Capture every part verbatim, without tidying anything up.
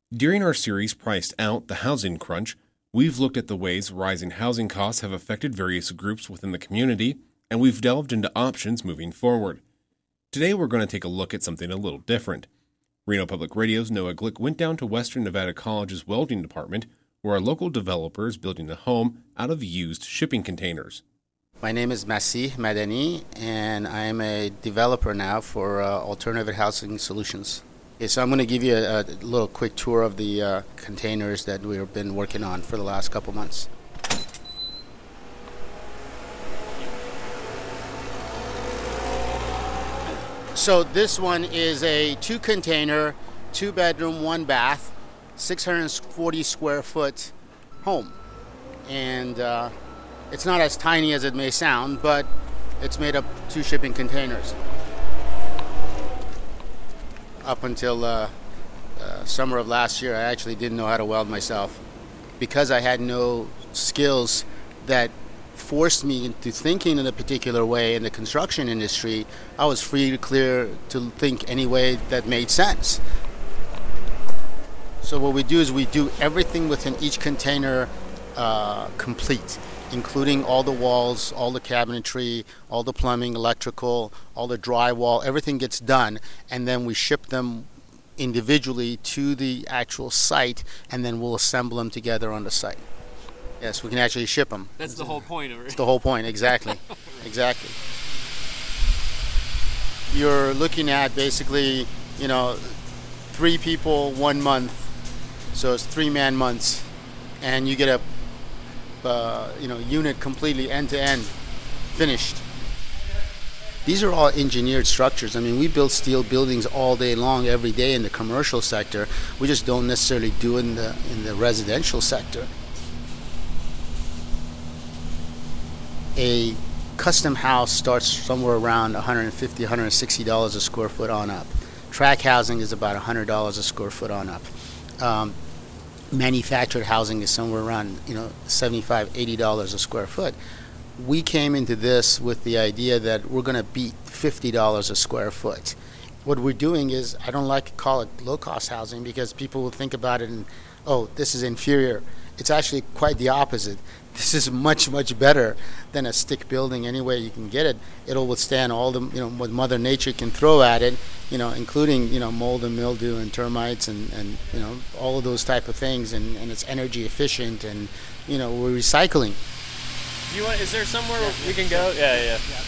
During our series Priced Out, the Housing Crunch, we've looked at the ways rising housing costs have affected various groups within the community, and we've delved into options moving forward. Today we're going to take a look at something a little different. Reno Public Radio's Noah Glick went down to Western Nevada College's welding department, where a local developer is building a home out of used shipping containers. My name is Masih Madani, and I'm a developer now for uh, Alternative Housing Solutions. Okay, so I'm going to give you a, a little quick tour of the uh, containers that we've been working on for the last couple months. So this one is a two-container, two-bedroom, one-bath, six hundred forty square foot home. And uh, it's not as tiny as it may sound, but it's made up two shipping containers. Up until uh, uh, summer of last year, I actually didn't know how to weld myself. Because I had no skills that forced me into thinking in a particular way in the construction industry, I was free to clear to think any way that made sense. So what we do is we do everything within each container uh, complete, including all the walls, all the cabinetry, all the plumbing, electrical, all the drywall, everything gets done, and then we ship them individually to the actual site, and then we'll assemble them together on the site. Yes, we can actually ship them. That's the whole point of it. It's the whole point, exactly. Exactly. You're looking at basically, you know, three people, one month, so it's three-man months, and you get a Uh, you know, unit completely end-to-end finished. These are all engineered structures. I mean, we build steel buildings all day long, every day in the commercial sector. We just don't necessarily do it in the in the residential sector. A custom house starts somewhere around one hundred fifty dollars, one hundred sixty dollars a square foot on up. Track housing is about one hundred dollars a square foot on up. Um, Manufactured housing is somewhere around, you know, seventy-five dollars, eighty dollars a square foot. We came into this with the idea that we're going to beat fifty dollars a square foot. What we're doing is, I don't like to call it low-cost housing because people will think about it and, oh, this is inferior. It's actually quite the opposite. This is much, much better than a stick building any way you can get it. It'll withstand all the, you know, what Mother Nature can throw at it, you know, including, you know, mold and mildew and termites and, and you know, all of those type of things. And, and it's energy efficient and, you know, we're recycling. You want? Is there somewhere yeah, we can go? Yeah, yeah, yeah.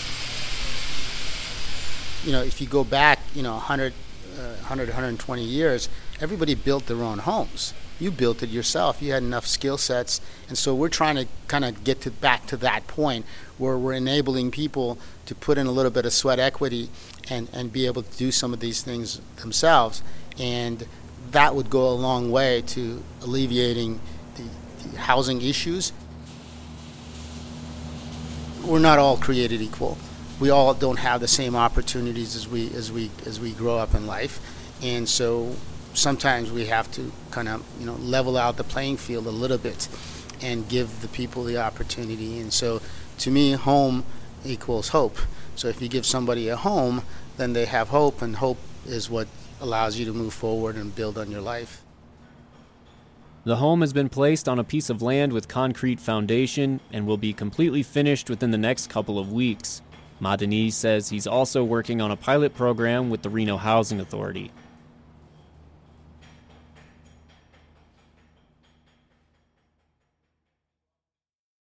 You know, if you go back, you know, one hundred, uh, one hundred, one hundred twenty years, everybody built their own homes. You built it yourself. You had enough skill sets. And so we're trying to kind of get to back to that point where we're enabling people to put in a little bit of sweat equity and, and be able to do some of these things themselves. And that would go a long way to alleviating the, the housing issues. We're not all created equal. We all don't have the same opportunities as we as we as we grow up in life. And so sometimes we have to kind of, you know, level out the playing field a little bit and give the people the opportunity. And so to me, home equals hope. So if you give somebody a home, then they have hope, and hope is what allows you to move forward and build on your life. The home has been placed on a piece of land with concrete foundation and will be completely finished within the next couple of weeks. Madani says he's also working on a pilot program with the Reno Housing Authority.